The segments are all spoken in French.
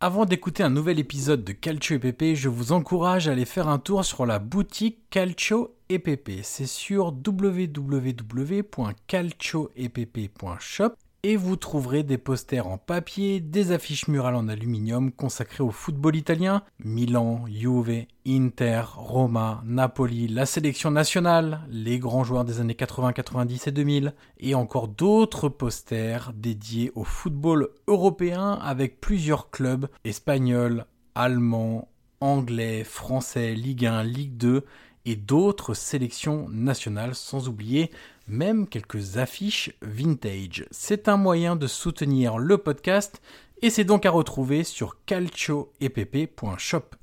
Avant d'écouter un nouvel épisode de Calcio et Pepe, je vous encourage à aller faire un tour sur la boutique Calcio et Pepe. C'est sur www.calcioepepe.shop et vous trouverez des posters en papier, des affiches murales en aluminium consacrées au football italien, Milan, Juve, Inter, Roma, Napoli, la sélection nationale, les grands joueurs des années 80, 90 et 2000, et encore d'autres posters dédiés au football européen avec plusieurs clubs espagnols, allemands, anglais, français, Ligue 1, Ligue 2 et d'autres sélections nationales, sans oublier même quelques affiches vintage. C'est un moyen de soutenir le podcast et c'est donc à retrouver sur calcioepepe.shop.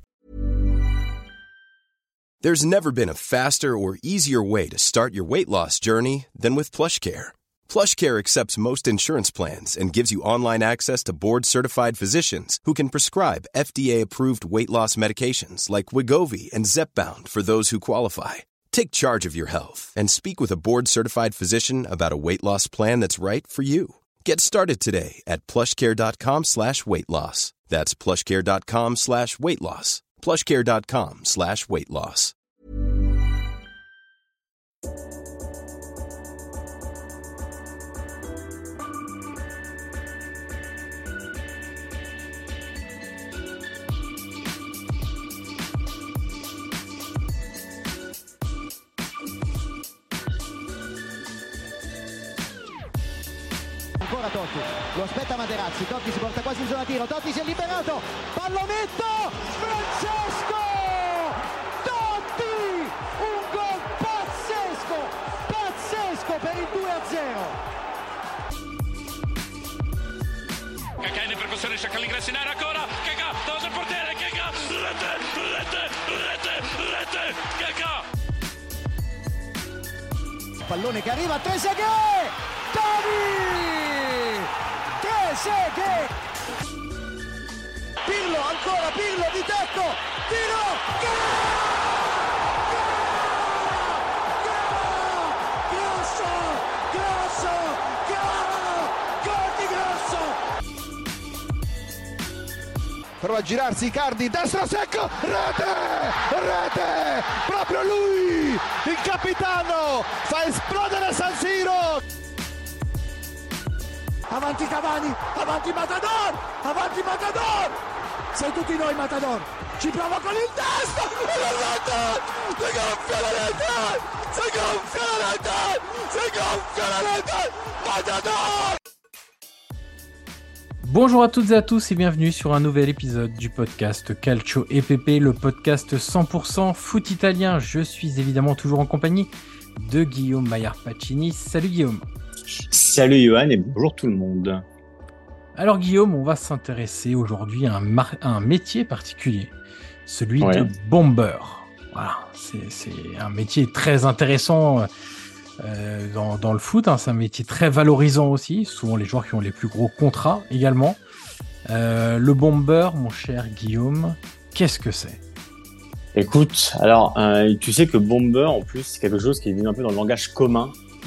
There's never been a faster or easier way to start your weight loss journey than with PlushCare. PlushCare accepts most insurance plans and gives you online access to board-certified physicians who can prescribe FDA-approved weight loss medications like Wegovy and Zepbound for those who qualify. Take charge of your health and speak with a board-certified physician about a weight loss plan that's right for you. Get started today at plushcare.com/weight loss. That's plushcare.com/weight loss. plushcare.com/weight loss. Ancora Totti, lo aspetta Materazzi, Totti si porta quasi in zona tiro, Totti si è liberato, pallonetto, Francesco Totti, un gol pazzesco per il 2-0. Kaká in percussione, cerca l'ingresso in area ancora, Kaká, davanti al portiere, Kaká, rete, Kaká. Pallone che arriva, Trezeguet, Totti! Pirlo, ancora Pirlo di tecco, tiro, gol di Grosso. Prova a girarsi Icardi, destro secco, rete, proprio lui, il capitano, fa esplodere San Siro. Avanti Cavani, avanti Matador, sei tutti noi Matador, ci prova con il destro, si gonfia la rete, Matador. Bonjour à toutes et à tous et bienvenue sur un nouvel épisode du podcast Calcio et Pepe, le podcast 100% foot italien. Je suis évidemment toujours en compagnie de Guillaume Maillard-Pacini. Salut Guillaume. Salut Johan et bonjour tout le monde. Alors Guillaume, on va s'intéresser aujourd'hui à un métier particulier, celui de bomber. Voilà, c'est un métier très intéressant dans le foot, hein. C'est un métier très valorisant aussi, souvent les joueurs qui ont les plus gros contrats également. Le bomber, mon cher Guillaume, qu'est-ce que c'est ? Écoute, alors tu sais que bomber en plus c'est quelque chose qui est venu un peu dans le langage commun.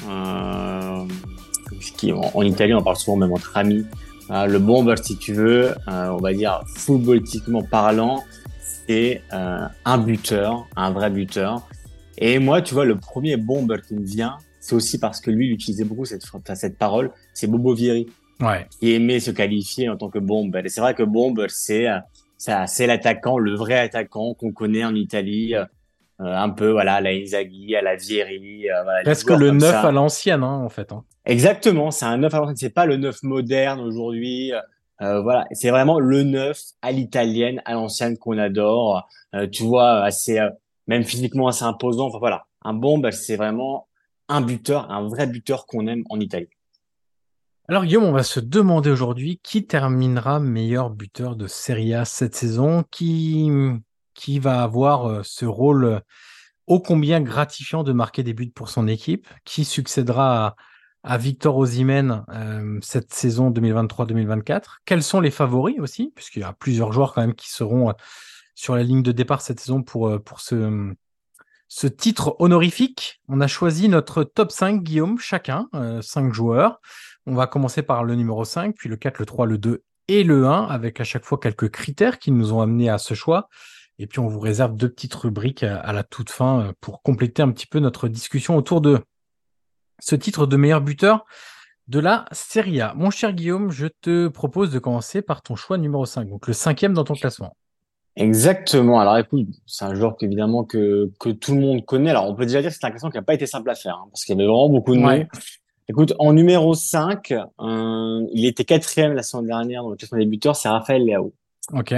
En Italie on parle souvent même entre amis. Le bomber, si tu veux, on va dire footballistiquement parlant, c'est un buteur, un vrai buteur. Et moi, tu vois, le premier bomber qui me vient, c'est aussi parce que lui, il utilisait beaucoup cette parole, c'est Bobo Vieri, qui aimait se qualifier en tant que bomber. Et c'est vrai que bomber, c'est l'attaquant, le vrai attaquant qu'on connaît en Italie. Un peu à la Inzaghi, à la Vieri. Presque le neuf à l'ancienne, hein, en fait. Hein. Exactement, c'est un neuf à l'ancienne. C'est pas le neuf moderne aujourd'hui. C'est vraiment le neuf à l'italienne, à l'ancienne qu'on adore. Tu vois, assez, même physiquement assez imposant. Enfin voilà, un bon, c'est vraiment un buteur, un vrai buteur qu'on aime en Italie. Alors Guillaume, on va se demander aujourd'hui qui terminera meilleur buteur de Serie A cette saison, qui va avoir ce rôle ô combien gratifiant de marquer des buts pour son équipe, qui succédera à Victor Osimhen cette saison 2023-2024. Quels sont les favoris aussi, puisqu'il y a plusieurs joueurs quand même qui seront sur la ligne de départ cette saison pour ce titre honorifique. On a choisi notre top 5, Guillaume, chacun, 5 joueurs. On va commencer par le numéro 5, puis le 4, le 3, le 2 et le 1, avec à chaque fois quelques critères qui nous ont amenés à ce choix. Et puis, on vous réserve 2 petites rubriques à la toute fin pour compléter un petit peu notre discussion autour de ce titre de meilleur buteur de la Serie A. Mon cher Guillaume, je te propose de commencer par ton choix numéro 5, donc le 5e dans ton classement. Exactement. Alors écoute, c'est un joueur qu'évidemment que tout le monde connaît. Alors on peut déjà dire que c'est un classement qui n'a pas été simple à faire, hein, parce qu'il y avait vraiment beaucoup de noms. Ouais. Écoute, en numéro 5, il était quatrième la saison dernière dans le classement des buteurs, c'est Raphaël Leao. Ok.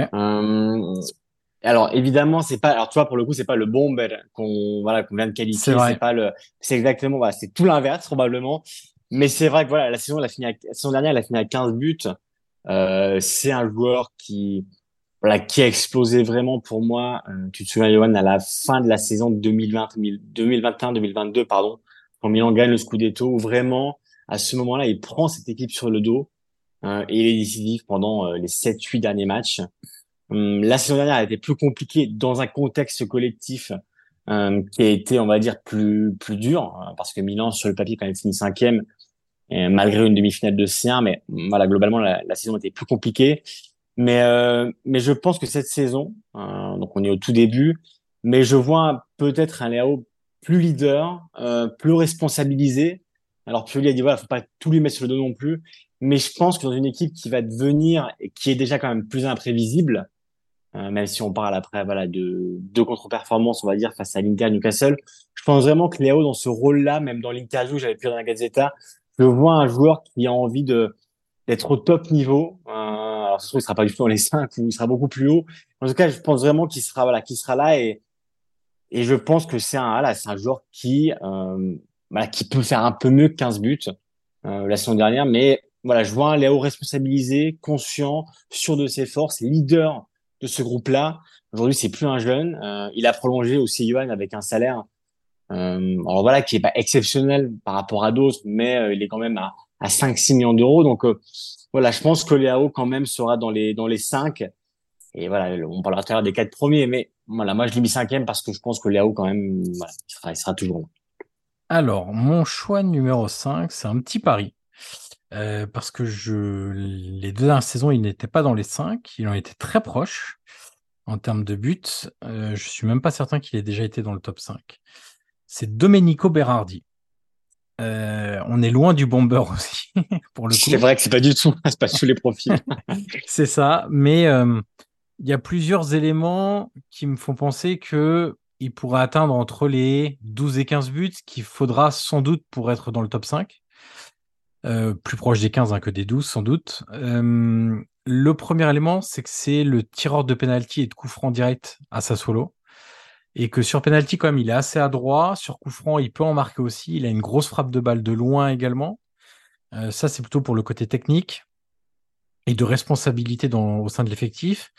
Alors évidemment, c'est pas, alors tu vois, pour le coup, c'est pas le bomber qu'on vient de C'est qualifier, vrai. c'est exactement, voilà, c'est tout l'inverse probablement. Mais c'est vrai que voilà, la saison dernière, elle a fini à 15 buts. C'est un joueur qui a explosé vraiment pour moi. Tu te souviens, Johan, à la fin de la saison 2021-2022, pardon, quand Milan gagne le Scudetto, où vraiment, à ce moment-là, il prend cette équipe sur le dos, et il est décisif pendant les 7-8 derniers matchs. La saison dernière a été plus compliquée dans un contexte collectif qui a été, on va dire, plus dur, parce que Milan, sur le papier, quand même fini cinquième, malgré une demi-finale de C1, mais voilà, globalement, la saison était plus compliquée. Mais je pense que cette saison, donc on est au tout début, mais je vois peut-être un Léo plus leader, plus responsabilisé. Alors Pioli a dit voilà, faut pas tout lui mettre sur le dos non plus, mais je pense que dans une équipe qui va devenir et qui est déjà quand même plus imprévisible, même si on parle après voilà de deux contre-performances, on va dire face à l'Inter Newcastle, je pense vraiment que Léo dans ce rôle-là, même dans l'interview que j'avais pu dans la Gazzetta, je vois un joueur qui a envie d'être au top niveau. Alors, ça se trouve, il sera pas du tout dans les 5 ou il sera beaucoup plus haut. En tout cas, je pense vraiment qu'il sera là et je pense que c'est un joueur qui peut faire un peu mieux que 15 buts, la saison dernière. Mais voilà, je vois un Léo responsabilisé, conscient, sûr de ses forces, leader de ce groupe-là. Aujourd'hui, c'est plus un jeune. Il a prolongé aussi Johan avec un salaire alors voilà, qui est pas exceptionnel par rapport à d'autres, mais il est quand même à 5-6 millions d'euros. Donc voilà, je pense que Léao quand même sera dans les 5. Et voilà, on parlera tout à l'heure des 4 premiers, mais voilà, moi je l'ai mis cinquième parce que je pense que Léao quand même, voilà, il sera toujours là. Alors, mon choix numéro 5, c'est un petit pari. Parce que les 2 dernières saisons, il n'était pas dans les 5. Il en était très proche en termes de buts. Je suis même pas certain qu'il ait déjà été dans le top 5. C'est Domenico Berardi. On est loin du bomber aussi, pour le coup. C'est vrai que c'est pas du tout, c'est pas tous les profils. C'est ça, mais il y a plusieurs éléments qui me font penser que il pourrait atteindre entre les 12 et 15 buts qu'il faudra sans doute pour être dans le top 5. Plus proche des 15 que des 12 sans doute. Le premier élément, c'est que c'est le tireur de penalty et de coup franc direct à Sassuolo. Et que sur penalty, quand même, il est assez adroit. Sur coup franc, il peut en marquer aussi. Il a une grosse frappe de balle de loin également. Ça, c'est plutôt pour le côté technique et de responsabilité au sein de l'effectif.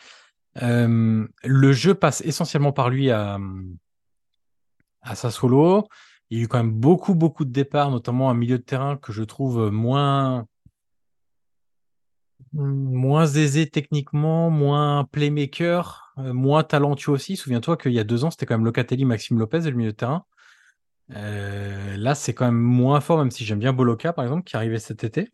Le jeu passe essentiellement par lui à Sassuolo. Il y a eu quand même beaucoup de départs, notamment un milieu de terrain que je trouve moins aisé techniquement, moins playmaker, moins talentueux aussi. Souviens-toi qu'il y a 2 ans, c'était quand même Locatelli, Maxime Lopez, le milieu de terrain. Là, c'est quand même moins fort, même si j'aime bien Boloka, par exemple, qui arrivait cet été.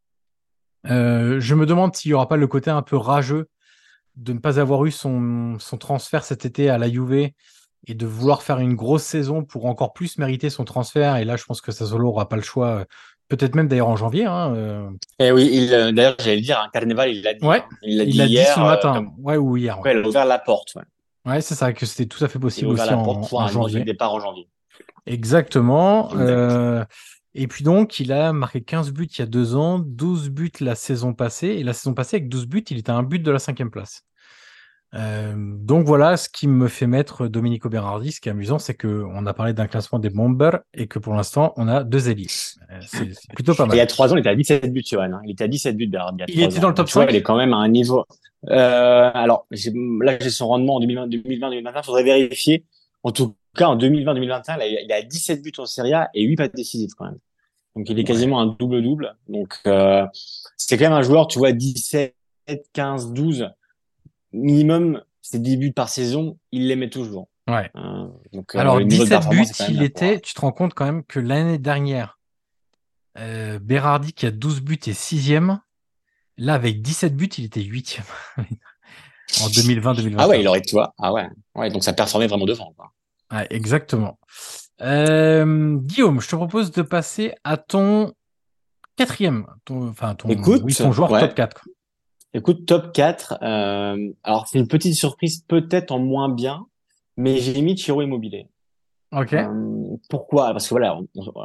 Je me demande s'il n'y aura pas le côté un peu rageux de ne pas avoir eu son transfert cet été à la Juve et de vouloir faire une grosse saison pour encore plus mériter son transfert. Et là, je pense que Sassuolo n'aura pas le choix. Peut-être même d'ailleurs en janvier. Et oui, d'ailleurs, j'allais le dire, hein, Carneval, il l'a dit, Ouais, hein. Il l'a il dit l'a dit ce hier, matin. comme Ouais, ou hier. Ouais, quoi, il a ouvert la porte, ouais. ouais, c'est ça, que c'était tout à fait Il a possible ouvert aussi la porte pour en un éventuel janvier. départ en janvier. Exactement. Exact. Et puis donc, il a marqué 15 buts il y a 2 ans, 12 buts la saison passée. Et la saison passée, avec 12 buts, il était à un but de la 5e place. Donc voilà ce qui me fait mettre Domenico Berardi. Ce qui est amusant, c'est qu'on a parlé d'un classement des bombers et que pour l'instant, on a 2 ailiers. C'est plutôt pas Et il y a mal. 3 ans, il était à 17 buts, Johan, hein. Il était à 17 buts, Bernard, il y a Il trois était dans ans. le top Donc, tu vois, il est 5? quand même à un niveau. Alors, là, j'ai son rendement en 2020-2021. Faudrait vérifier. En tout cas, en 2020-2021, il a 17 buts en Serie A et 8 passes décisives quand même. Donc, il est Ouais. quasiment un double-double. Donc, c'est quand même un joueur, tu vois, 17, 15, 12 minimum, c'est 10 buts par saison, il les met toujours. Ouais. Donc, Alors, le niveau de 17 buts, performance est quand même il là était, tu te rends compte quand même que l'année dernière, Berardi qui a 12 buts est 6e. Là, avec 17 buts, il était 8e en 2020-2021. Ah ouais, il aurait que toi. Ah ouais. Ouais, donc ça performait vraiment devant, quoi. Ouais, exactement. Guillaume, je te propose de passer à ton quatrième, ton Écoute, joueur top ouais. 4. Écoute, top 4. Alors, c'est une petite surprise, peut-être en moins bien, mais j'ai mis Chiro Immobilier. Ok. Pourquoi? Parce que voilà,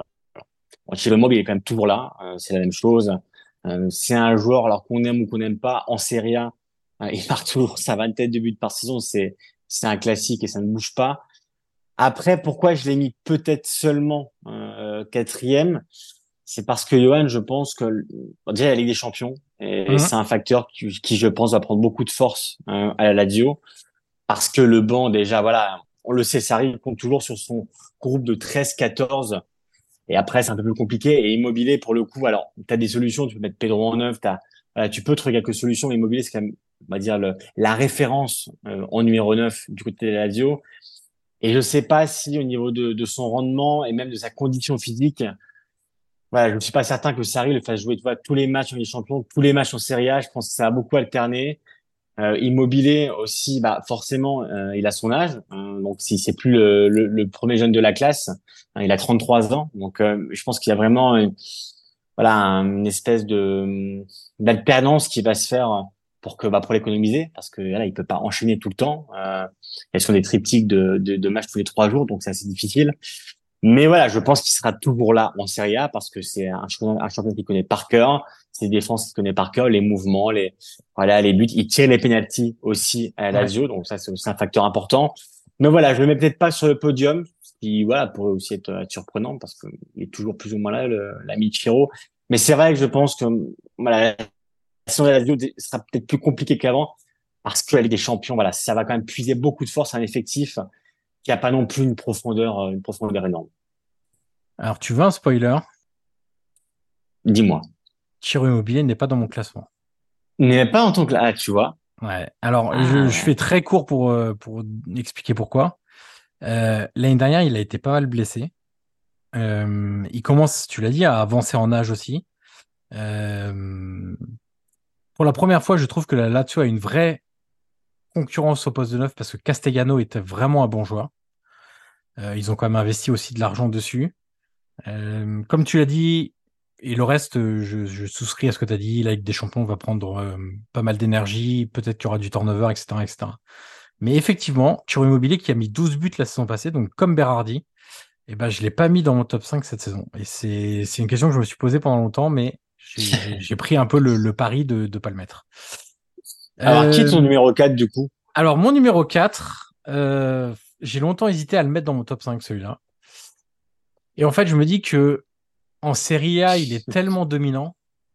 Chiro Immobilier est quand même toujours là. C'est la même chose. C'est un joueur, alors qu'on aime ou qu'on n'aime pas, en Serie A, il marque toujours sa vingtaine de buts par saison. C'est un classique et ça ne bouge pas. Après, pourquoi je l'ai mis peut-être seulement quatrième? C'est parce que Johan, je pense que bon, déjà la Ligue des Champions, et Mhm. c'est un facteur qui, je pense, va prendre beaucoup de force à la Lazio, parce que le banc, déjà, voilà, on le sait, Sarri compte toujours sur son groupe de 13-14, et après, c'est un peu plus compliqué. Et Immobilier, pour le coup, alors, tu as des solutions, tu peux mettre Pedro en neuf, voilà, tu peux trouver quelques solutions, mais Immobilier, c'est quand même, on va dire, la référence en numéro 9 du côté de la Lazio. Et je sais pas si au niveau de son rendement et même de sa condition physique, voilà, je ne suis pas certain que Sarri le fasse jouer, tu vois, tous les matchs en Ligue des Champions, tous les matchs en Serie A. Je pense que ça a beaucoup alterné. Immobilier aussi, bah forcément, il a son âge. Donc si c'est plus le premier jeune de la classe, il a 33 ans. Donc je pense qu'il y a vraiment voilà une espèce de d'alternance qui va se faire pour que bah pour l'économiser, parce que là il peut pas enchaîner tout le temps. Elles sont des triptyques de matchs tous les 3 jours, donc c'est assez difficile. Mais voilà, je pense qu'il sera toujours là en Serie A parce que c'est un champion qu'il connaît par cœur, ses défenses qu'il connaît par cœur, les mouvements, voilà, les buts. Il tire les penalties aussi à Ouais. Lazio, donc ça c'est aussi un facteur important. Mais voilà, je le mets peut-être pas sur le podium, ce qui voilà pourrait aussi être surprenant parce qu'il est toujours plus ou moins là, l'ami Chiro. Mais c'est vrai que je pense que voilà, la saison de Lazio sera peut-être plus compliquée qu'avant parce que la Ligue des Champions, voilà, ça va quand même puiser beaucoup de force à un effectif qui a pas non plus une profondeur énorme. Alors, tu veux un spoiler? Dis-moi. Chiro Immobilier n'est pas dans mon classement. Il n'est pas en tant que là, ah, tu vois. Ouais. Alors, Ah je fais ouais. très court pour expliquer pourquoi. L'année dernière, il a été pas mal blessé. Il commence, tu l'as dit, à avancer en âge aussi. Euh, pour la première fois, je trouve que la Lazio a une vraie concurrence au poste de neuf parce que Castellano était vraiment un bon joueur. Ils ont quand même investi aussi de l'argent dessus. Comme tu l'as dit, et le reste, je souscris à ce que tu as dit. La Ligue des Champions va prendre pas mal d'énergie. Peut-être qu'il y aura du turnover, etc., etc. Mais effectivement, Thierry Immobilier qui a mis 12 buts la saison passée, donc comme Berardi, eh ben, je l'ai pas mis dans mon top 5 cette saison. Et c'est une question que je me suis posée pendant longtemps, mais j'ai pris un peu le pari de ne pas le mettre. Alors, qui est ton Euh, numéro 4 du coup? alors, mon numéro 4, j'ai longtemps hésité à le mettre dans mon top 5, celui-là. Et en fait, je me dis que en Serie A, il est tellement dominant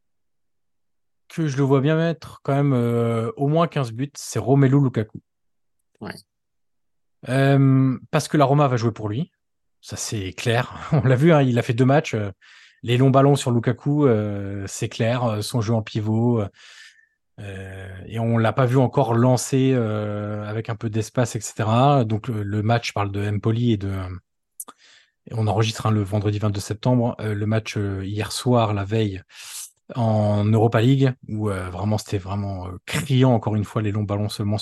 que je le vois bien mettre quand même au moins 15 buts. C'est Romelu Lukaku. Ouais. Parce que la Roma va jouer pour lui. Ça, c'est clair. On l'a vu, hein, il a fait 2 matchs. Les longs ballons sur Lukaku, c'est clair. Son jeu en pivot. Et on l'a pas vu encore lancer avec un peu d'espace, etc. Donc le match parle de Empoli et on enregistre hein, le vendredi 22 septembre. Le match hier soir, la veille, en Europa League, où vraiment c'était vraiment criant encore une fois les longs ballons seulement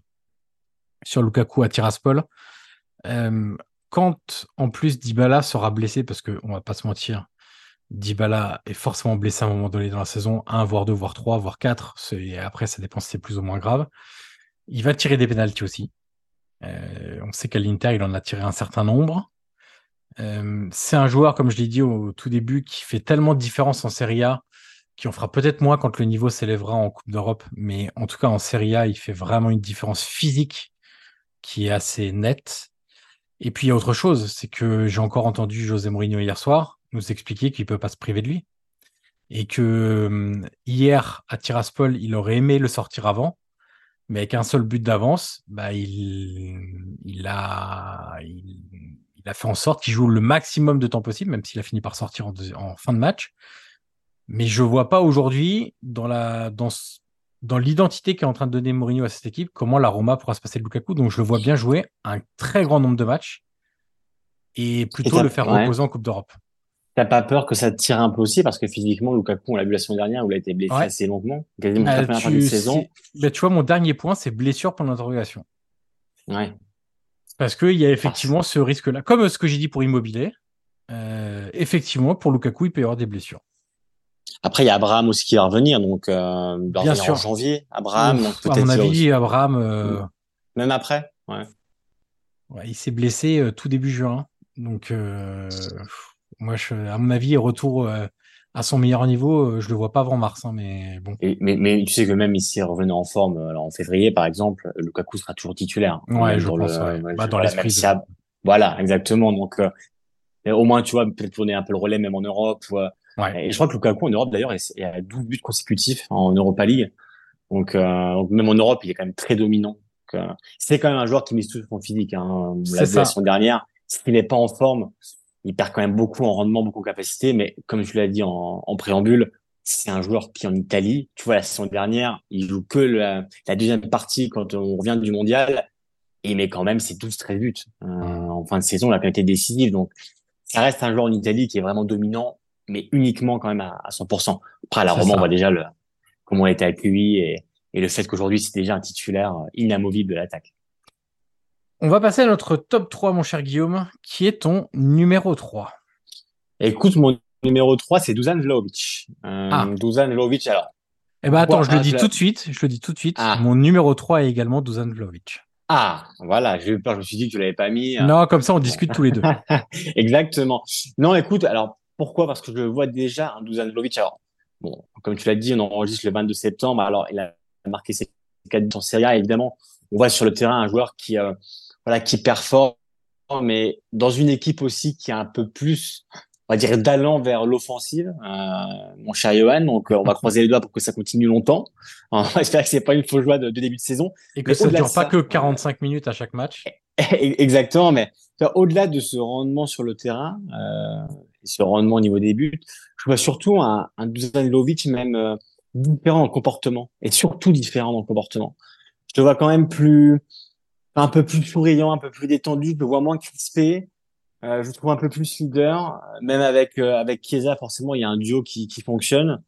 sur Lukaku à Tiraspol. Euh, Quand en plus Dybala sera blessé, parce qu'on va pas se mentir, Dybala est forcément blessé à un moment donné dans la saison, un, voire deux, voire trois, voire quatre. Et après, ça dépend si c'est plus ou moins grave. Il va tirer des pénaltys aussi. On sait qu'à l'Inter, il en a tiré un certain nombre. C'est un joueur, comme je l'ai dit au tout début, qui fait tellement de différence en Serie A, qui en fera peut-être moins quand le niveau s'élèvera en Coupe d'Europe, mais en tout cas en Serie A, il fait vraiment une différence physique qui est assez nette. Et puis il y a autre chose, c'est que j'ai encore entendu José Mourinho hier soir nous expliquer qu'il peut pas se priver de lui. Et que hier, à Tiraspol, il aurait aimé le sortir avant, mais avec un seul but d'avance, bah, il a fait en sorte qu'il joue le maximum de temps possible, même s'il a fini par sortir en fin de match. Mais je vois pas aujourd'hui, dans l'identité qu'est en train de donner Mourinho à cette équipe, comment la Roma pourra se passer de Lukaku. Donc je le vois bien jouer un très grand nombre de matchs et Et plutôt le faire ouais. reposer en Coupe d'Europe. t'as pas peur que ça te tire un peu aussi parce que physiquement, Lukaku, on l'a vu la semaine dernière où il a été blessé Ouais. assez longuement, quasiment toute la première partie de saison. Tu vois, mon dernier point, c'est blessure pour l'interrogation. Ouais. Parce qu'il y a Parce- effectivement ce risque-là. Comme ce que j'ai dit pour Immobilier, effectivement, pour Lukaku, il peut y avoir des blessures. Après, il y a Abraham aussi qui va revenir, donc il va Bien revenir en sûr. janvier. Abraham, donc À mon peut-être il va avis, aussi. Abraham, Même après, ouais. ouais, il s'est blessé tout début juin. Donc, moi, à mon avis, retour à son meilleur niveau, je le vois pas avant mars. Hein, mais bon. Mais tu sais que même ici revenait en forme alors en février, par exemple, Lukaku sera toujours titulaire, hein, Ouais, même je dans pense, ouais. Bah, dans voilà, même l'esprit si de. voilà, exactement. Donc et au moins, tu vois, peut-être tourner un peu le relais même en Europe. Ouais, Et je crois que Lukaku en Europe d'ailleurs est à 12 buts consécutifs en Europa League. Donc même en Europe, il est quand même très dominant. C'est quand même un joueur qui mise tout sur son physique. Hein. On l'a c'est vu la ça. saison dernière. S'il n'est pas en forme, il perd quand même beaucoup en rendement, beaucoup en capacité. Mais comme tu l'as dit en préambule, c'est un joueur qui en Italie, tu vois, la saison dernière, il joue que la deuxième partie quand on revient du mondial. Et il met quand même ses 12-13 buts. En fin de saison, la qualité décisive. Donc, ça reste un joueur en Italie qui est vraiment dominant, mais uniquement quand même à 100%. Après, à la C'est Roma, on voit ça. déjà comment il a été accueilli et le fait qu'aujourd'hui, c'est déjà un titulaire inamovible de l'attaque. On va passer à notre top 3, mon cher Guillaume, qui est ton numéro 3. Écoute, mon numéro 3, c'est Dusan Vlahovic. Ah, Dusan Vlahovic, alors, eh ben attends, pourquoi je le dis tout de suite. Je le dis tout de suite. Mon Ah, numéro 3 est également Dusan Vlahovic. voilà, j'ai eu peur, je me suis dit que tu l'avais pas mis. Non, comme ça, on Bon. discute tous les deux. Exactement. Non, écoute, alors, pourquoi? Parce que je le vois déjà, un Dusan Vlahovic. Alors, bon, comme tu l'as dit, on enregistre le 22 septembre. Alors, il a marqué ses 4 buts en Serie A. Évidemment, on voit sur le terrain un joueur voilà, qui performe, mais dans une équipe aussi qui a un peu plus, on va dire, d'allant vers l'offensive, mon cher Johan. Donc, on va croiser les doigts pour que ça continue longtemps. On va espérer que c'est pas une fausse joie de début de saison. Et que Mais ça au-delà de dure pas que ça, 45 minutes à chaque match. exactement, mais tu vois, au-delà de ce rendement sur le terrain, et ce rendement au niveau des buts, je vois surtout un Dusan Vlahovic même différent en comportement, et surtout différent dans le comportement. Je te vois quand même un peu plus souriant, un peu plus détendu, je le vois moins crispé, je le trouve un peu plus leader, même avec Chiesa, forcément, il y a un duo qui fonctionne,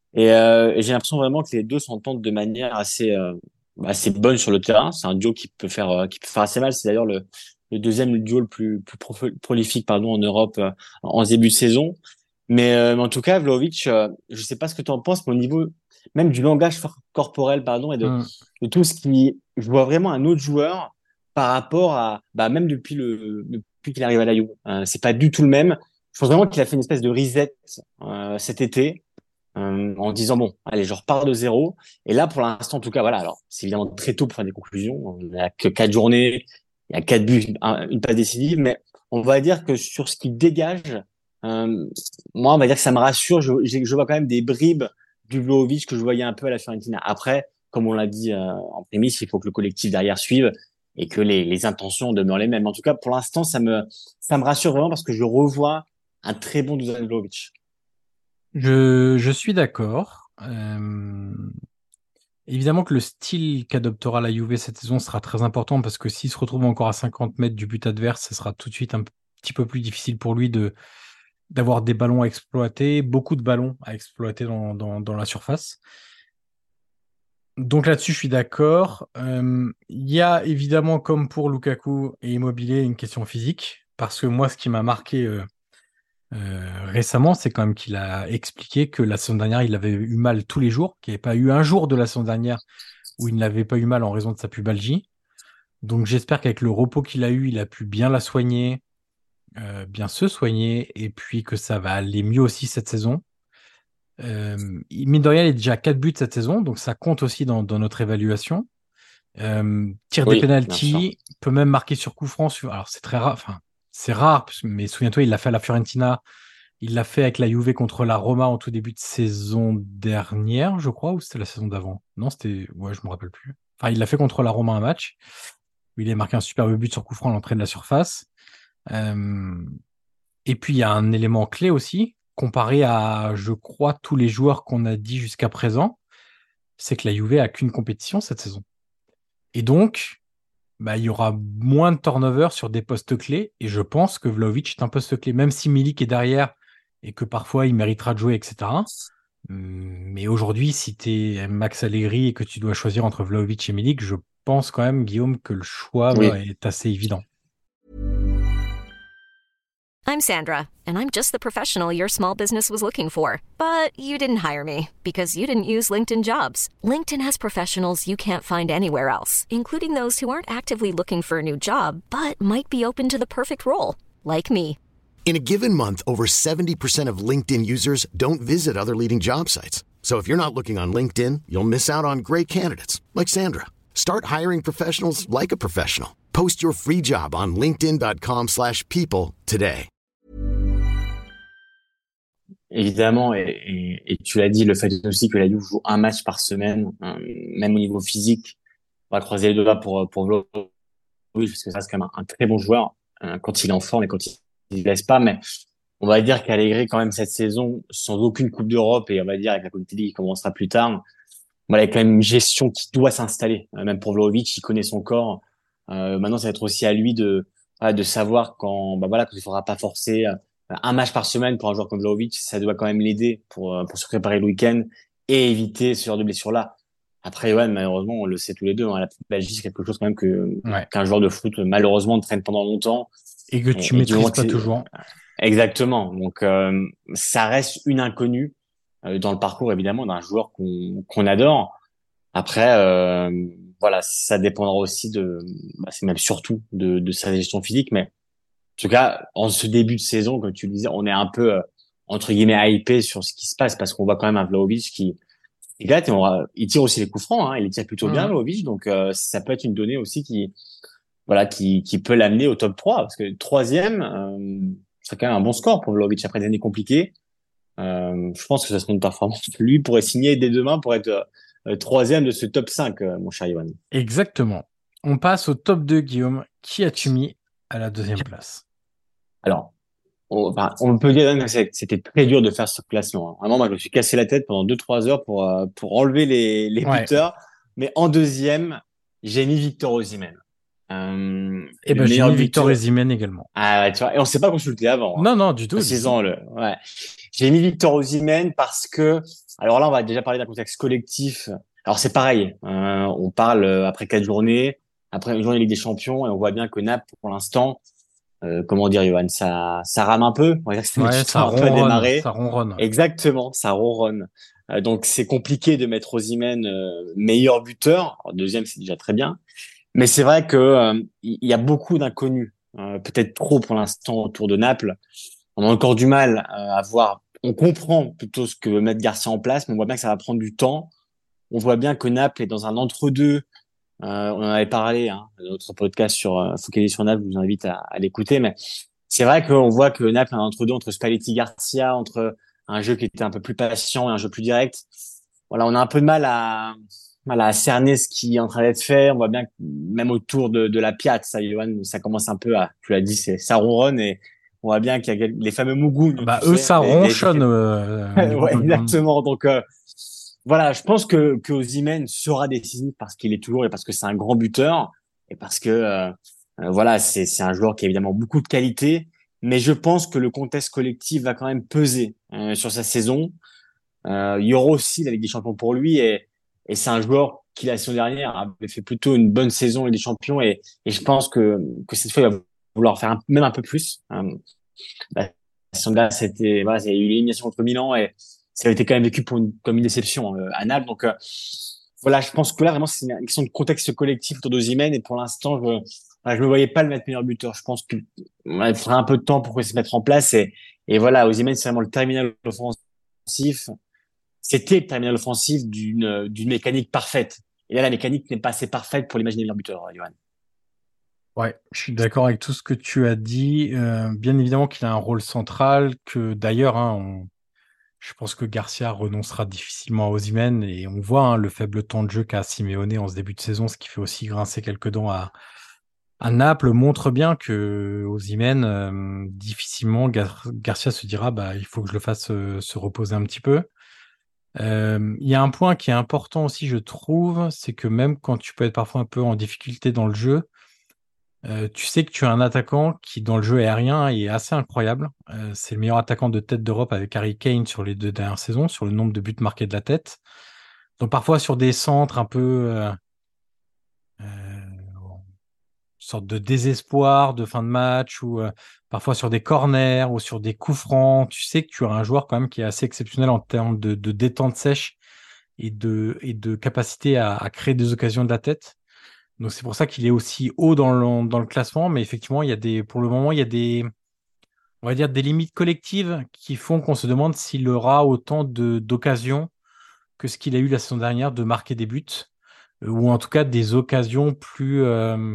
et j'ai l'impression vraiment que les deux s'entendent de manière assez bonne sur le terrain. C'est un duo qui peut faire assez mal. C'est d'ailleurs le deuxième duo le plus prolifique pardon en Europe en ce début de saison. Mais en tout cas, Vlahovic, je sais pas ce que tu en penses, mais au niveau même du langage corporel pardon et Hmm. de tout ce qui, je vois vraiment un autre joueur par rapport à bah même depuis qu'il arrive à la Juve. C'est pas du tout le même. Je pense vraiment qu'il a fait une espèce de reset cet été en disant bon, allez, je repars de zéro. Et là, pour l'instant, en tout cas, voilà. Alors, c'est évidemment très tôt pour faire des conclusions. On n'a que 4 journées, il y a 4 buts, une passe décisive, mais on va dire que sur ce qu'il dégage, euh, moi, on va dire que ça me rassure. Je vois quand même des bribes du Vlahovic que je voyais un peu à la Fiorentina. Après, comme on l'a dit en prémisse, il faut que le collectif derrière suive et que les intentions demeurent les mêmes. En tout cas, pour l'instant, ça me rassure vraiment parce que je revois un très bon Dusan Vlahovic. Je suis d'accord. Évidemment que le style qu'adoptera la Juve cette saison sera très important parce que s'il se retrouve encore à 50 mètres du but adverse, ce sera tout de suite un petit peu plus difficile pour lui d'avoir des ballons à exploiter, beaucoup de ballons à exploiter dans la surface. Donc là-dessus, je suis d'accord. Il y a évidemment, comme pour Lukaku et Immobilier, une question physique. Parce que moi, ce qui m'a marqué récemment, c'est quand même qu'il a expliqué que la saison dernière, il avait eu mal tous les jours, qu'il n'y avait pas eu un jour de la saison dernière où il n'avait pas eu mal en raison de sa pubalgie. Donc j'espère qu'avec le repos qu'il a eu, il a pu bien la soigner, bien se soigner, et puis que ça va aller mieux aussi cette saison. Mine de rien, il est déjà à 4 buts cette saison, donc ça compte aussi dans notre évaluation. Tire des Oui, bien sûr. penalties, peut même marquer sur coup franc. Alors c'est très rare, enfin c'est rare, mais souviens-toi, il l'a fait à la Fiorentina, il l'a fait avec la Juve contre la Roma en tout début de saison dernière, je crois, ou c'était la saison d'avant? Non, c'était, ouais, je me rappelle plus. Enfin, il l'a fait contre la Roma un match où il a marqué un superbe but sur coup franc à l'entrée de la surface. Euh, et puis il y a un élément clé aussi, comparé à, je crois, tous les joueurs qu'on a dit jusqu'à présent, c'est que la Juve a qu'une compétition cette saison. Et donc, bah, il y aura moins de turnover sur des postes clés. Et je pense que Vlahovic est un poste clé. Même si Milik est derrière et que parfois il méritera de jouer, etc. Mais aujourd'hui, si tu es Max Allegri et que tu dois choisir entre Vlahovic et Milik, je pense quand même, Guillaume, que le choix Oui. est assez évident. I'm Sandra, and I'm just the professional your small business was looking for. But you didn't hire me because you didn't use LinkedIn Jobs. LinkedIn has professionals you can't find anywhere else, including those who aren't actively looking for a new job, but might be open to the perfect role, like me. In a given month, over 70% of LinkedIn users don't visit other leading job sites. So if you're not looking on LinkedIn, you'll miss out on great candidates like Sandra. Start hiring professionals like a professional. Post your free job on linkedin.com/people today. Évidemment, et tu l'as dit, le fait aussi que la Juve joue un match par semaine, même au niveau physique, on va croiser les doigts pour Vlahovic, parce que ça reste quand même un très bon joueur quand il est en forme et quand il ne laisse pas. Mais on va dire qu'Allegri, quand même, cette saison, sans aucune Coupe d'Europe, et on va dire avec la Coupe d'Italie qui commencera plus tard, voilà, il y a quand même une gestion qui doit s'installer. Même pour Vlahovic, il connaît son corps. Maintenant, ça va être aussi à lui de savoir quand il faudra pas forcer un match par semaine pour un joueur comme Vlahovic, ça doit quand même l'aider pour se préparer le week-end et éviter ce genre de blessure-là. Après, Johan, malheureusement, on le sait tous les deux, hein, la Belgique, c'est quelque chose quand même qu'un joueur de foot, malheureusement, traîne pendant longtemps. Et que tu maîtrises pas toujours. Exactement. Donc, ça reste une inconnue dans le parcours, évidemment, d'un joueur qu'on adore. Après, voilà, ça dépendra aussi c'est même surtout de sa gestion physique, mais en tout cas, en ce début de saison, comme tu le disais, on est un peu, entre guillemets, hypé sur ce qui se passe parce qu'on voit quand même un Vlahovic qui éclate et il tire aussi les coups francs, hein, il les tire plutôt bien, Vlahovic, donc ça peut être une donnée aussi qui peut l'amener au top 3 parce que troisième, c'est quand même un bon score pour Vlahovic après des années compliquées. Je pense que ça serait une performance. Lui pourrait signer dès demain pour être troisième de ce top 5, mon cher Yohan. Exactement. On passe au top 2, Guillaume. Qui as-tu mis à la deuxième place? Alors, on peut dire que c'était très dur de faire ce classement. Hein. Vraiment, moi, je me suis cassé la tête pendant 2-3 heures pour enlever les buteurs. Mais en deuxième, j'ai mis Victor Osimhen. J'ai mis Victor Osimhen également. Ah, tu vois, et on s'est pas consulté avant. Non, non, du tout. Ouais. J'ai mis Victor Osimhen parce que, alors là, on va déjà parler d'un contexte collectif. Alors c'est pareil. On parle après 4 journées, après une journée de Ligue des Champions, et on voit bien que Naples, pour l'instant, comment dire, Johan, ça rame un peu. On va dire que ça ronronne, ça ronronne. Exactement, ça ronronne. Donc c'est compliqué de mettre Osimhen meilleur buteur. Alors, deuxième, c'est déjà très bien. Mais c'est vrai que il y a beaucoup d'inconnus, peut-être trop pour l'instant autour de Naples. On a encore du mal à voir. On comprend plutôt ce que veut mettre Garcia en place, mais on voit bien que ça va prendre du temps. On voit bien que Naples est dans un entre-deux. On en avait parlé, hein, dans notre podcast sur Focaliser sur Naples. Je vous invite à l'écouter, mais c'est vrai qu'on voit que Naples est un entre-deux entre Spalletti, Garcia, entre un jeu qui était un peu plus patient et un jeu plus direct. Voilà, on a un peu de mal à cerner ce qui est en train d'être fait. On voit bien que même autour de la Piazza, Johan, ça commence un peu tu l'as dit, ça ronronne et on voit bien qu'il y a les fameux Mougou. Eux, ça ronchonne. Ouais, exactement. Donc, voilà, je pense que Osimhen sera décisif parce qu'il est toujours et parce que c'est un grand buteur et parce que, voilà, c'est un joueur qui a évidemment beaucoup de qualité, mais je pense que le contexte collectif va quand même peser sur sa saison. Il y aura aussi la Ligue des Champions pour lui et c'est un joueur qui la saison dernière avait fait plutôt une bonne saison Ligue des Champions et je pense que cette fois il va vouloir faire même un peu plus. La saison dernière c'était voilà, il y a eu l'élimination contre Milan et ça a été quand même vécu comme une déception à Naples. Donc voilà, je pense que là vraiment c'est une question de contexte collectif autour d'Osimhen et pour l'instant je me voyais pas le mettre meilleur buteur. Je pense qu'il faudra un peu de temps pour qu'il se mette en place et voilà, Osimhen c'est vraiment le terminal offensif. C'était le terminal offensif d'une mécanique parfaite. Et là, la mécanique n'est pas assez parfaite pour l'imaginer meilleur buteur, Johan. Ouais, je suis d'accord avec tout ce que tu as dit. Bien évidemment qu'il a un rôle central, que d'ailleurs, je pense que Garcia renoncera difficilement à Osimhen et on voit le faible temps de jeu qu'a Simeone en ce début de saison, ce qui fait aussi grincer quelques dents à Naples, montre bien que Osimhen, difficilement, Garcia se dira il faut que je le fasse se reposer un petit peu. Il y a un point qui est important aussi, je trouve, c'est que même quand tu peux être parfois un peu en difficulté dans le jeu, Tu sais que tu as un attaquant qui, dans le jeu aérien, est assez incroyable. C'est le meilleur attaquant de tête d'Europe avec Harry Kane sur les 2 dernières saisons, sur le nombre de buts marqués de la tête. Donc parfois sur des centres un peu sorte de désespoir de fin de match ou parfois sur des corners ou sur des coups francs, tu sais que tu as un joueur quand même qui est assez exceptionnel en termes de détente sèche et de capacité à créer des occasions de la tête. Donc c'est pour ça qu'il est aussi haut dans le classement, mais effectivement, pour le moment, il y a on va dire des limites collectives qui font qu'on se demande s'il aura autant d'occasions que ce qu'il a eu la saison dernière de marquer des buts, ou en tout cas des occasions plus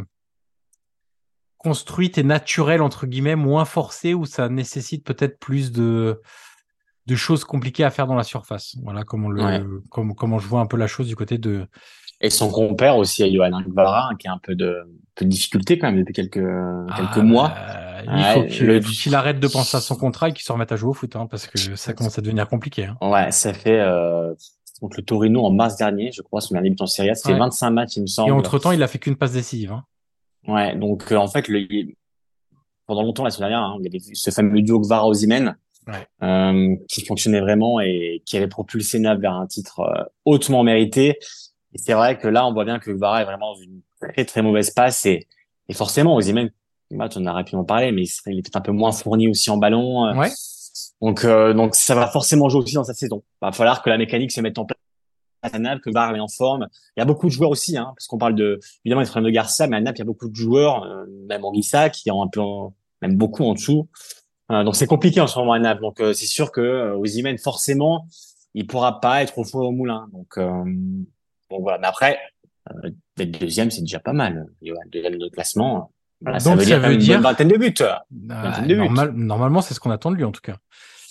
construite et naturelle, entre guillemets, moins forcée, où ça nécessite peut-être plus de choses compliquées à faire dans la surface. Voilà Ouais. comment je vois un peu la chose du côté de... Et son compère aussi, à Johan Alvara, qui a un peu de difficulté quand même depuis quelques Ah, mois. bah, il faut Ouais, le, qu'il arrête de penser à son contrat et qu'il se remette à jouer au foot, hein, parce que ça commence à devenir compliqué. Hein. ouais, ça fait contre le Torino en mars dernier, je crois, son dernier but en Serie A. C'était Ouais. 25 matchs, il me Et semble. entre-temps, il a fait qu'une passe décisive. Hein. Ouais, donc en fait, pendant longtemps la saison dernière, hein, il y avait ce fameux duo Kvara-Osimhen Ouais. qui fonctionnait vraiment et qui avait propulsé Naples vers un titre hautement mérité. Et c'est vrai que là, on voit bien que Kvara est vraiment dans une très très mauvaise passe et forcément, Osimhen, on a rapidement parlé, mais il est peut-être un peu moins fourni aussi en ballon. Ouais. Donc ça va forcément jouer aussi dans cette saison. Va falloir que la mécanique se mette en place à Naples, que Var est en forme. Il y a beaucoup de joueurs aussi, hein, parce qu'on parle évidemment des problèmes de Garcia, mais à Naples, il y a beaucoup de joueurs, même Anguissa, qui ont un peu, même beaucoup en dessous. Donc c'est compliqué en ce moment à Naples. Donc c'est sûr que Osimhen, forcément, il pourra pas être au four au moulin. Donc voilà. Mais après, d'être deuxième, c'est déjà pas mal. Johan. Deuxième de classement, voilà, ça Donc veut ça dire quand veut même une bonne dire... vingtaine de buts. Vingtaine de buts. Normalement, c'est ce qu'on attend de lui, en tout cas.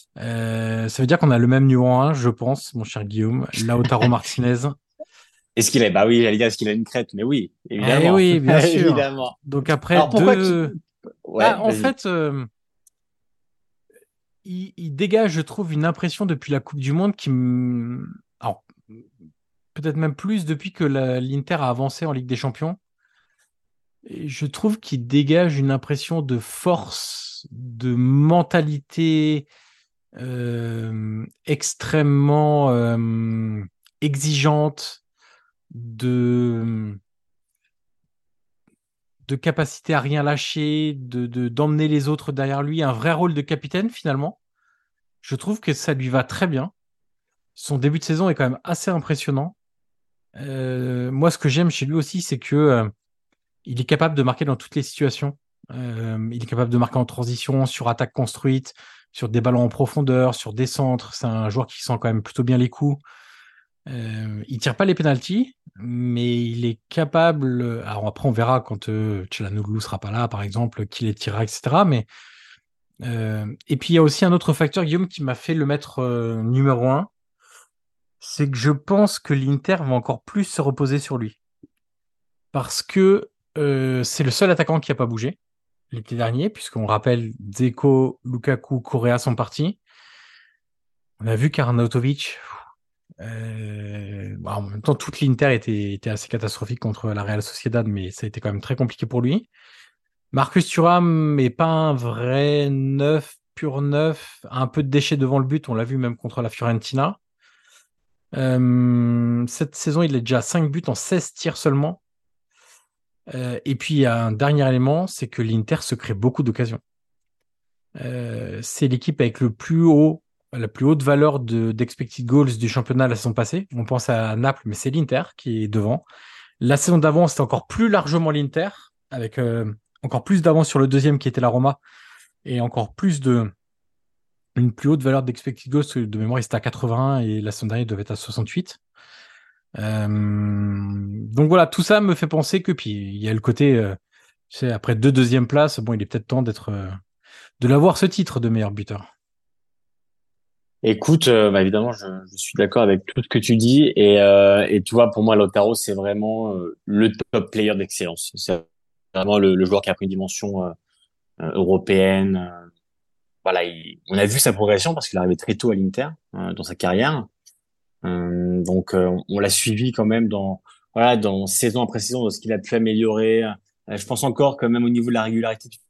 Ça veut dire qu'on a le même numéro 1, je pense, mon cher Guillaume. Lautaro Martinez. Est-ce qu'il est? Bah oui, j'allais dire est-ce qu'il a une crête, mais oui, Eh évidemment, oui, bien sûr. évidemment. Donc après Alors pourquoi deux... Bah, Ouais, en vas-y. fait, il dégage, je trouve, une impression depuis la Coupe du Monde alors, peut-être même plus depuis que l'Inter a avancé en Ligue des Champions. Et je trouve qu'il dégage une impression de force, de mentalité extrêmement exigeante, de, de capacité à rien lâcher, d'emmener les autres derrière lui, un vrai rôle de capitaine finalement. Je trouve que ça lui va très bien. Son début de saison est quand même assez impressionnant. Moi, ce que j'aime chez lui aussi, c'est que il est capable de marquer dans toutes les situations. Il est capable de marquer en transition, sur attaque construite, sur des ballons en profondeur, sur des centres. C'est un joueur qui sent quand même plutôt bien les coups. Il tire pas les pénaltys, mais il est capable. Alors après, on verra quand Çalhanoğlu sera pas là, par exemple, qui les tirera, etc. Et puis il y a aussi un autre facteur, Guillaume, qui m'a fait le mettre numéro un, c'est que je pense que l'Inter va encore plus se reposer sur lui. Parce que c'est le seul attaquant qui n'a pas bougé l'été dernier, puisqu'on rappelle, Dzeko, Lukaku, Correa sont partis. On a vu qu'Arnautovic, en même temps, toute l'Inter était assez catastrophique contre la Real Sociedad, mais ça a été quand même très compliqué pour lui. Marcus Thuram n'est pas un vrai neuf, pur neuf, un peu de déchets devant le but, on l'a vu même contre la Fiorentina. Cette saison, il est déjà à 5 buts en 16 tirs seulement. Et puis, il y a un dernier élément, c'est que l'Inter se crée beaucoup d'occasions. C'est l'équipe avec la plus haute valeur d'expected goals du championnat la saison passée. On pense à Naples, mais c'est l'Inter qui est devant. La saison d'avant, c'était encore plus largement l'Inter, avec encore plus d'avance sur le deuxième qui était la Roma, et encore une plus haute valeur d'expected goals. De mémoire, il était à 81 et la saison dernière, il devait être à 68. Donc voilà, tout ça me fait penser que, puis il y a le côté, tu sais, après 2 deuxièmes places, bon, il est peut-être temps de l'avoir ce titre de meilleur buteur. Écoute, bah, évidemment, je suis d'accord avec tout ce que tu dis et tu vois, pour moi, Lautaro, c'est vraiment le top player d'excellence. C'est vraiment le joueur qui a pris une dimension européenne. Voilà, on a vu sa progression parce qu'il est arrivé très tôt à l'Inter dans sa carrière. On l'a suivi quand même dans saison après saison, dans ce qu'il a pu améliorer Je pense encore que même au niveau de la régularité, tu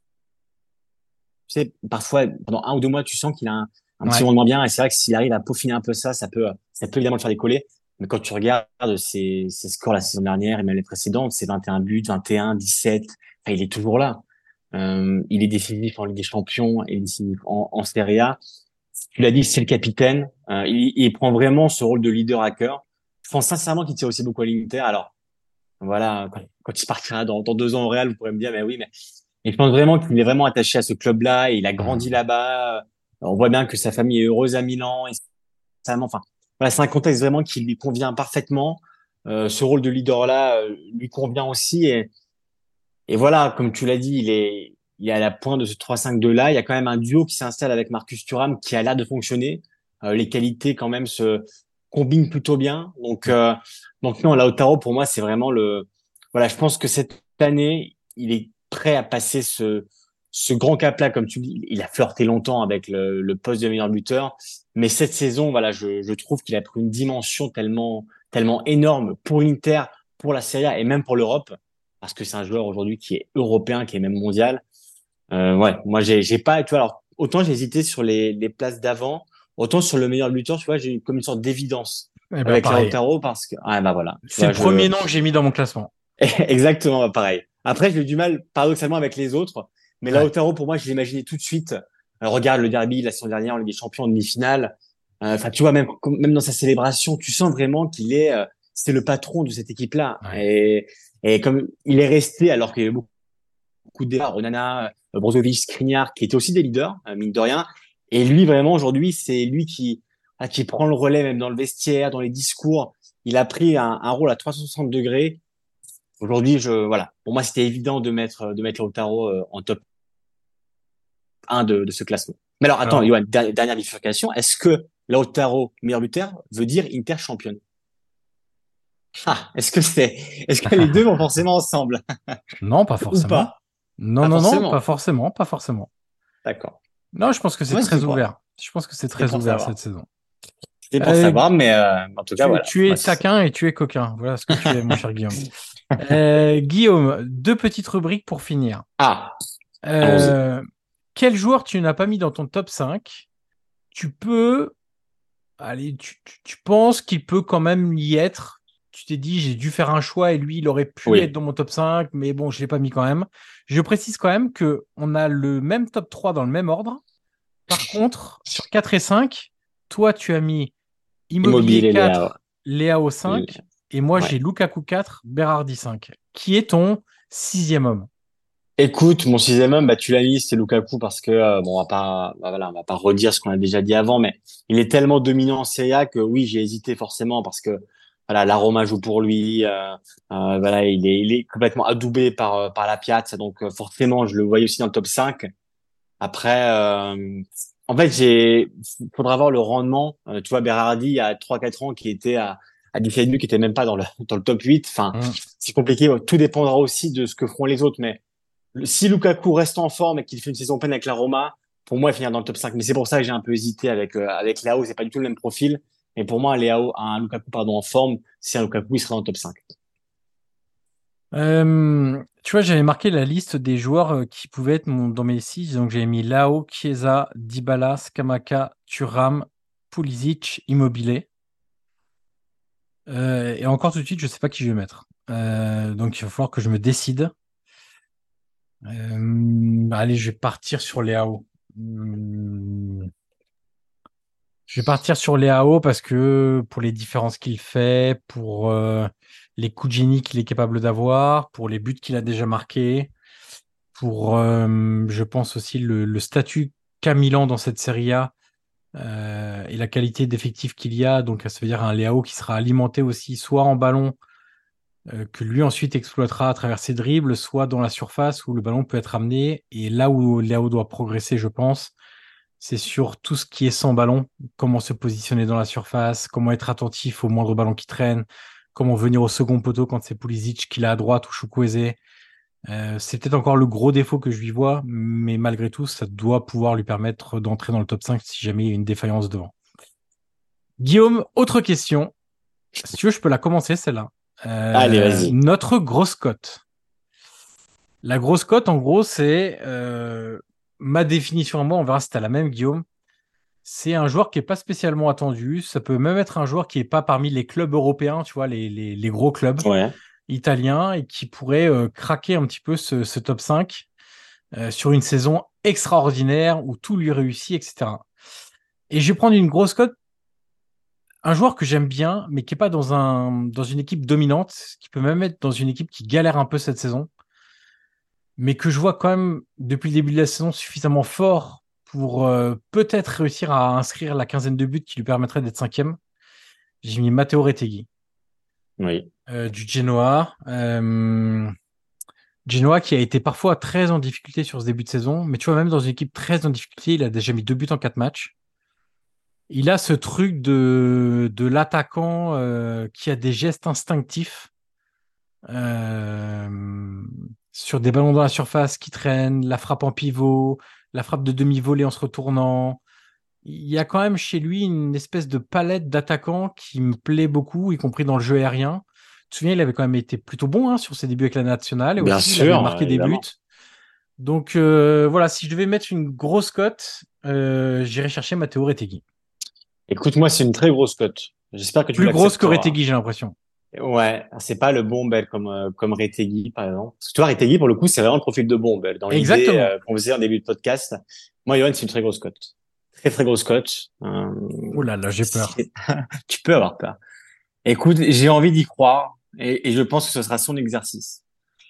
sais, parfois, pendant 1 ou 2 mois, tu sens qu'il a un petit Ouais. rendement bien. Et c'est vrai que s'il arrive à peaufiner un peu ça, ça peut évidemment le faire décoller. Mais quand tu regardes ses scores la saison dernière et même les précédentes, c'est 21 buts, 21, 17. Enfin, il est toujours là. Il est décisif en Ligue des Champions, il est décisif en Serie A. Tu l'as dit, c'est le capitaine. Il prend vraiment ce rôle de leader à cœur. Je pense sincèrement qu'il tire aussi beaucoup à l'Inter. Alors, voilà, quand il partira dans 2 ans au Real, vous pourrez me dire, mais oui, mais je pense vraiment qu'il est vraiment attaché à ce club-là. Et il a grandi là-bas. On voit bien que sa famille est heureuse à Milan. Et enfin, voilà, c'est un contexte vraiment qui lui convient parfaitement. Ce rôle de leader-là lui convient aussi. Et voilà, comme tu l'as dit, il est à la pointe de ce 3-5-2 là. Il y a quand même un duo qui s'installe avec Marcus Thuram qui a l'air de fonctionner. Les qualités quand même se combinent plutôt bien. Donc non, Lautaro pour moi c'est vraiment voilà, je pense que cette année il est prêt à passer ce grand cap là, comme tu dis. Il a flirté longtemps avec le poste de meilleur buteur, mais cette saison, voilà, je trouve qu'il a pris une dimension tellement énorme pour l'Inter, pour la Serie A et même pour l'Europe parce que c'est un joueur aujourd'hui qui est européen, qui est même mondial. Ouais, moi j'ai pas, tu vois, alors autant j'ai hésité sur les places d'avant, autant sur le meilleur buteur, tu vois, j'ai eu comme une sorte d'évidence Eh ben, avec pareil. Lautaro parce que bah voilà, tu C'est vois, le premier nom que j'ai mis dans mon classement. exactement pareil. Après, j'ai eu du mal paradoxalement avec les autres, mais Ouais. Lautaro pour moi, je l'imaginais tout de suite. Regarde le derby la saison dernière en Ligue des Champions en demi-finale. Enfin, tu vois, même dans sa célébration, tu sens vraiment c'est le patron de cette équipe-là. Ouais. Et comme il est resté alors qu'il y avait beaucoup de débats, Onana, Brozovic, Skriniar, qui étaient aussi des leaders, mine de rien. Et lui, vraiment, aujourd'hui, c'est lui qui prend le relais même dans le vestiaire, dans les discours. Il a pris un rôle à 360 degrés. Aujourd'hui, voilà. Pour moi, c'était évident de mettre Lautaro en top 1 de ce classement. Mais alors, attends, Alors, Yoann, dernière bifurcation. Est-ce que Lautaro, meilleur buteur, veut dire Inter championne? Ah, est-ce que les deux vont forcément ensemble? non, pas Ou forcément. pas? Non, Pas non, non, pas forcément. forcément, pas forcément. D'accord. Non, je pense que c'est Moi, j'y très crois. ouvert. Je pense que c'est C'était très pour ouvert cette savoir. saison. C'était pour Euh, savoir, mais en tout cas, voilà. tu es Moi, taquin et tu es coquin. Voilà ce que tu es, mon cher Guillaume. Guillaume, deux petites rubriques pour finir. Ah, allons-y. Euh, Quel joueur tu n'as pas mis dans ton top 5? Tu peux, allez, tu penses qu'il peut quand même y être. Tu t'es dit, j'ai dû faire un choix et lui, il aurait pu être Oui. dans mon top 5, mais bon, je l'ai pas mis quand même. Je précise quand même que on a le même top 3 dans le même ordre. Par contre, sur 4 et 5, toi, tu as mis Immobilier Immobile et Léao. 4, Léao 5, et moi, Ouais. j'ai Lukaku 4, Berardi 5. Qui est ton sixième homme? Écoute, mon sixième homme, bah, tu l'as mis, c'est Lukaku parce que bon, on va pas redire ce qu'on a déjà dit avant, mais il est tellement dominant en Serie A que oui, j'ai hésité forcément parce que voilà, la Roma joue pour lui, voilà, il est complètement adoubé par la Piazza, donc forcément, je le voyais aussi dans le top 5. Après, en fait, faudra voir le rendement. Tu vois, Berardi, il y a 3-4 ans, qui était à 17 buts, qui était même pas dans le top 8. Enfin, Hum. c'est compliqué. Tout dépendra aussi de ce que feront les autres, mais si Lukaku reste en forme et qu'il fait une saison pleine avec la Roma, pour moi, il finira dans le top 5. Mais c'est pour ça que j'ai un peu hésité avec Leao. C'est pas du tout le même profil. Et pour moi, un Lukaku, pardon, en forme, si un Lukaku, il sera dans le top 5. Tu vois, j'avais marqué la liste des joueurs qui pouvaient être dans mes 6. Donc, j'avais mis Lao, Chiesa, Dybala, Scamacca, Thuram, Pulisic, Immobile. Et encore tout de suite, je sais pas qui je vais mettre. Donc, il va falloir que je me décide. Allez, je vais partir sur Léao. Je vais partir sur Léao parce que pour les différences qu'il fait, pour les coups de génie qu'il est capable d'avoir, pour les buts qu'il a déjà marqués, pour, je pense aussi, le statut qu'a Milan dans cette Serie A et la qualité d'effectif qu'il y a. Donc, ça veut dire un Léao qui sera alimenté aussi soit en ballon que lui ensuite exploitera à travers ses dribbles, soit dans la surface où le ballon peut être amené. Et là où Léao doit progresser, je pense, c'est sur tout ce qui est sans ballon, comment se positionner dans la surface, comment être attentif au moindre ballon qui traîne, comment venir au second poteau quand c'est Pulisic qui l'a à droite ou Chukwueze. C'est peut-être encore le gros défaut que je lui vois, mais malgré tout, ça doit pouvoir lui permettre d'entrer dans le top 5 si jamais il y a une défaillance devant. Guillaume, autre question. Si tu veux, je peux la commencer, celle-là. Allez, vas-y. Notre grosse cote. La grosse cote, en gros, c'est ma définition à moi. On verra si t'as la même, Guillaume. C'est un joueur qui est pas spécialement attendu. Ça peut même être un joueur qui est pas parmi les clubs européens, tu vois, les gros clubs Ouais. italiens et qui pourrait craquer un petit peu ce top 5 sur une saison extraordinaire où tout lui réussit, etc. Et je vais prendre une grosse cote. Un joueur que j'aime bien, mais qui est pas dans une équipe dominante, qui peut même être dans une équipe qui galère un peu cette saison, mais que je vois quand même depuis le début de la saison suffisamment fort pour peut-être réussir à inscrire la quinzaine de buts qui lui permettrait d'être cinquième. J'ai mis Matteo Retegui Oui. du Genoa. Genoa qui a été parfois très en difficulté sur ce début de saison, mais tu vois, même dans une équipe très en difficulté, il a déjà mis 2 buts en 4 matchs. Il a ce truc de l'attaquant qui a des gestes instinctifs sur des ballons dans la surface qui traînent, la frappe en pivot, la frappe de demi-volée en se retournant. Il y a quand même chez lui une espèce de palette d'attaquants qui me plaît beaucoup, y compris dans le jeu aérien. Tu te souviens, il avait quand même été plutôt bon sur ses débuts avec la nationale et Bien aussi sûr, il avait marqué évidemment. des buts. Donc voilà, si je devais mettre une grosse cote, j'irais chercher Matteo Retegui. Écoute, moi, c'est une très grosse cote. J'espère que tu Plus grosse que l'accepteras. Retegui, j'ai l'impression. Ouais, c'est pas le Bombel comme Retegui, par exemple. Parce que tu vois, Retegui, pour le coup, c'est vraiment le profil de Bombel. Dans l'idée Exactement. qu'on faisait en début de podcast, moi, Johan, c'est une très grosse cote. Très, très grosse cote. Oh là là, j'ai peur. Tu peux avoir peur. Écoute, j'ai envie d'y croire et je pense que ce sera son exercice.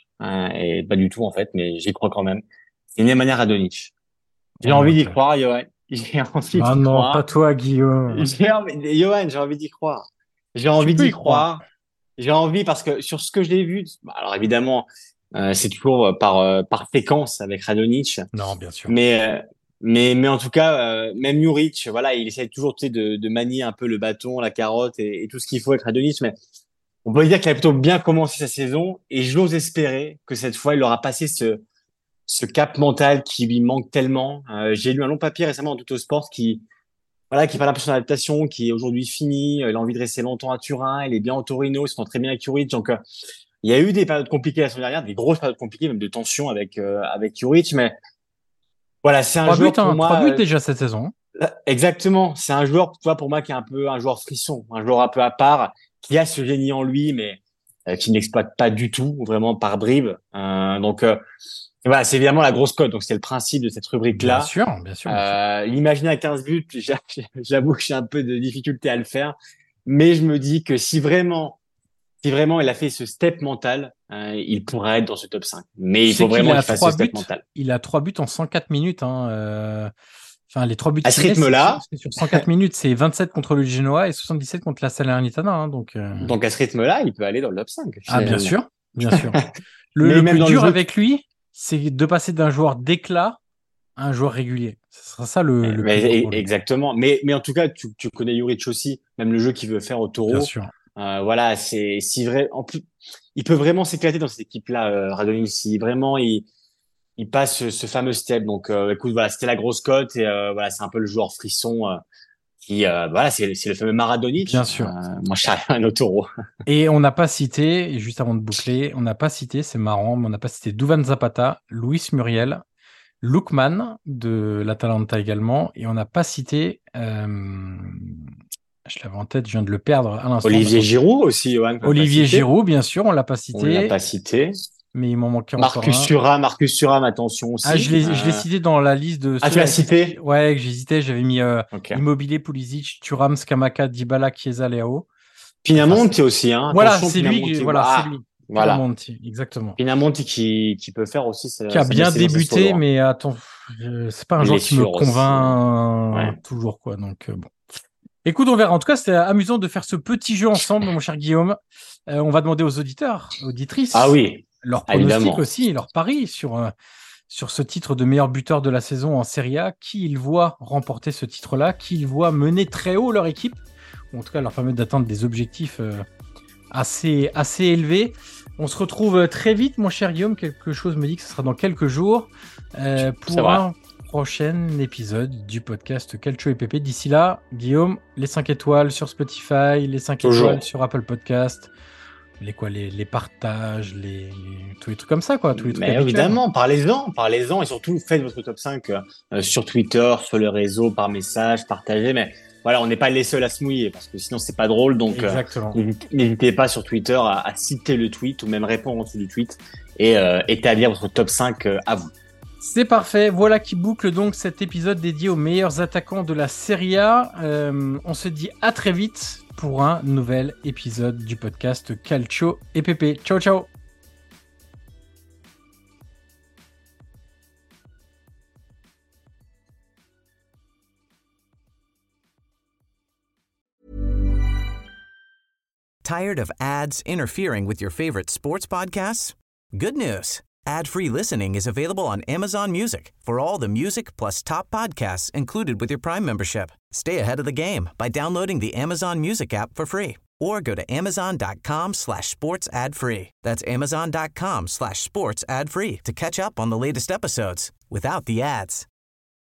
Et pas du tout, en fait, mais j'y crois quand même. C'est Nemanja Radonjic. J'ai Oh envie mon d'y Dieu. croire, Johan. J'ai envie Ah d'y non, pas croire. toi, Guillaume. Johan, j'ai envie d'y croire. J'ai Tu envie peux d'y y croire. croire. J'ai envie parce que sur ce que je l'ai vu, alors évidemment, c'est toujours par séquence avec Radonjic, Non, bien sûr. mais en tout cas, même Juric, voilà, il essaie toujours, tu sais, de manier un peu le bâton, la carotte et tout ce qu'il faut avec Radonjic, mais on peut dire qu'il a plutôt bien commencé sa saison et j'ose espérer que cette fois, il aura passé ce cap mental qui lui manque tellement. J'ai lu un long papier récemment dans Tuttosport qui parle un peu de son adaptation, qui est aujourd'hui fini. Il a envie de rester longtemps à Turin. Il est bien au Torino. Il se sent très bien avec Juric. Donc, il y a eu des périodes compliquées la saison dernière, des grosses périodes compliquées, même de tension avec Juric. Mais voilà, c'est un joueur pour 3 moi. buts déjà cette saison. Exactement. C'est un joueur, tu vois, pour moi, qui est un peu un joueur frisson, un joueur un peu à part, qui a ce génie en lui, mais qui n'exploite pas du tout, vraiment par bribes. Donc, voilà, c'est évidemment la grosse cote. Donc, c'est le principe de cette Bien rubrique-là. sûr, bien sûr, bien sûr. L'imaginer à 15 buts, j'avoue que j'ai un peu de difficulté à le faire. Mais je me dis que si vraiment il a fait ce step mental, il pourrait être dans ce top 5. Mais Tu il sais faut vraiment qu'il a qu'il fasse ce 3 step buts. mental. Il a 3 buts en 104 minutes. Enfin, les 3 buts À ce qu'il met, rythme-là, c'est sur 104 minutes. C'est 27 contre le Genoa et 77 contre la Salernitana. Donc, donc à ce rythme-là, il peut aller dans le top 5, ah, bien finalement. sûr, bien sûr. Mais Le même plus dans le dur jeu, avec lui, c'est de passer d'un joueur d'éclat à un joueur régulier. Ce sera ça le plus dur pour lui. exactement. Mais en tout cas, tu connais Juric aussi, même le jeu qu'il veut faire au Bien Taureau. sûr. Voilà, c'est si vrai. En plus, il peut vraiment s'éclater dans cette équipe-là, Radonjic. Si vraiment il passe ce fameux step. Donc, écoute, voilà, c'était la grosse cote et voilà, c'est un peu le joueur frisson qui, voilà, c'est le fameux Maradonic. Bien sûr. Moi, je suis un au Taureau. Et on n'a pas cité, et juste avant de boucler, on n'a pas cité, c'est marrant, mais on n'a pas cité Duvan Zapata, Luis Muriel, Lookman de l'Atalanta également, et on n'a pas cité, je l'avais en tête, je viens de le perdre à l'instant. Olivier Giroud aussi, Johan. Olivier Giroud, bien sûr, on l'a pas On l'a cité, pas cité. mais il m'en manquait encore un. Marcus Thuram, attention aussi. Ah, je l'ai cité dans la liste de Ah, ceux tu l'as avec cité? qui- Ouais, que j'hésitais, j'avais mis Ok. Immobilier, Pulisic, Thuram, Scamacca, Dybala, Chiesa, Leao. Pinamonti aussi, hein. Voilà, Attention, c'est lui, Pinamonti. voilà, Ah, c'est lui. voilà. Pinamonti, exactement. Pinamonti qui peut faire aussi Qui a bien débuté, mais attends, c'est pas un joueur qui me Blessure aussi, convainc ouais. toujours, quoi. Donc, bon. Écoute, on verra. En tout cas, c'était amusant de faire ce petit jeu ensemble, mon cher Guillaume. On va demander aux auditeurs, auditrices, Ah oui, leurs pronostics évidemment. aussi, leurs paris sur ce titre de meilleur buteur de la saison en Serie A, qui ils voient remporter ce titre-là, qui ils voient mener très haut leur équipe, ou en tout cas leur permettre d'atteindre des objectifs assez élevés. On se retrouve très vite, mon cher Guillaume. Quelque chose me dit que ce sera dans quelques jours pour un prochain épisode du podcast Calcio et Pépé. D'ici là, Guillaume, les 5 étoiles sur Spotify, les 5 étoiles sur Apple Podcast. les partages, tous les trucs comme ça, quoi. Tous les trucs Mais habituels. évidemment, parlez-en et surtout faites votre top 5 sur Twitter, sur le réseau, par message, partagez. Mais voilà, on n'est pas les seuls à se mouiller parce que sinon c'est pas drôle. Donc Exactement. n'hésitez pas sur Twitter à citer le tweet ou même répondre en dessous du tweet et établir votre top 5 à vous. C'est parfait, voilà qui boucle donc cet épisode dédié aux meilleurs attaquants de la Serie A. On se dit à très vite pour un nouvel épisode du podcast Calcio et Pepe. Ciao ciao. Tired of ads interfering with your favorite sports podcasts? Good news. Ad-free listening is available on Amazon Music for all the music plus top podcasts included with your Prime membership. Stay ahead of the game by downloading the Amazon Music app for free or go to amazon.com/sports ad free. That's amazon.com/sports ad free to catch up on the latest episodes without the ads.